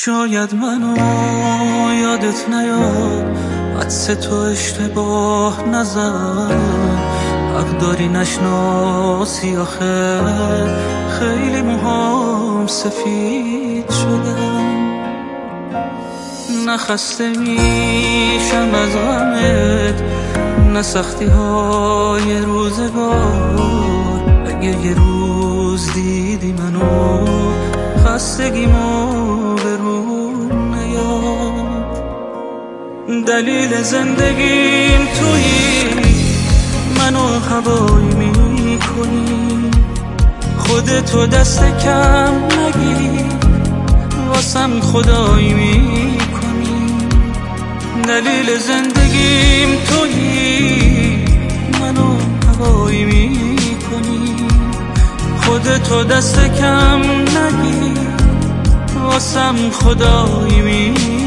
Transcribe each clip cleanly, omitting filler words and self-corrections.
شاید منو یادت نیاد، عطس تو اشتباه نزن، حق داری نشناسی آخه خیلی موهام سفید شدن. نخسته میشم از غمت، نه سختی های روزگار. اگه یه روز دیدی منو خستگیمو به روم نیاد. دلیل زندگیم تویی، منو هوایی میکنی، خودتو دست کم نگیری، واسم خدایی میکنی. دلیل زندگیم تویی، منو هوایی میکنی، خودتو دست کم نگیری، واسم خدایی میکنی.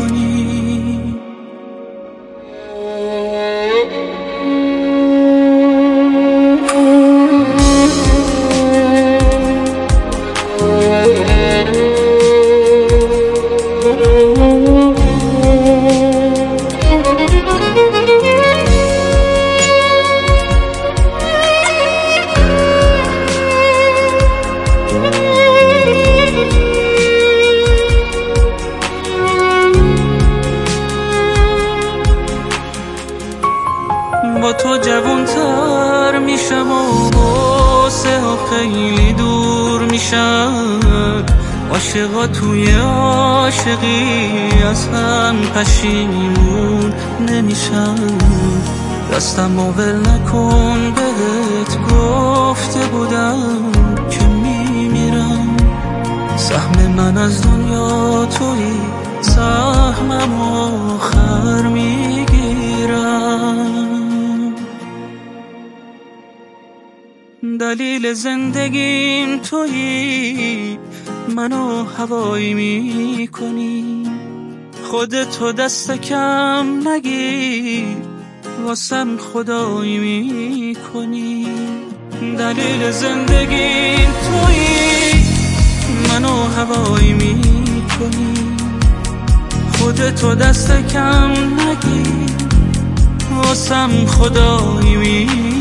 با تو جوانتر میشم و باسه ها خیلی دور میشم. عاشقا توی عاشقی از هم پشیمون نمیشم. دستم ول نکن، بهت گفته بودم که میمیرم. سهم من از دنیا توی، سهمم آخر میگیرم. دلیل زندگیم تویی، منو هوایی میکنی، خودتو دست کم نگیر، واسم خدایی میکنی. دلیل زندگیم تویی، منو هوایی میکنی، خودتو دست کم نگیر، واسم خدایی میکنی.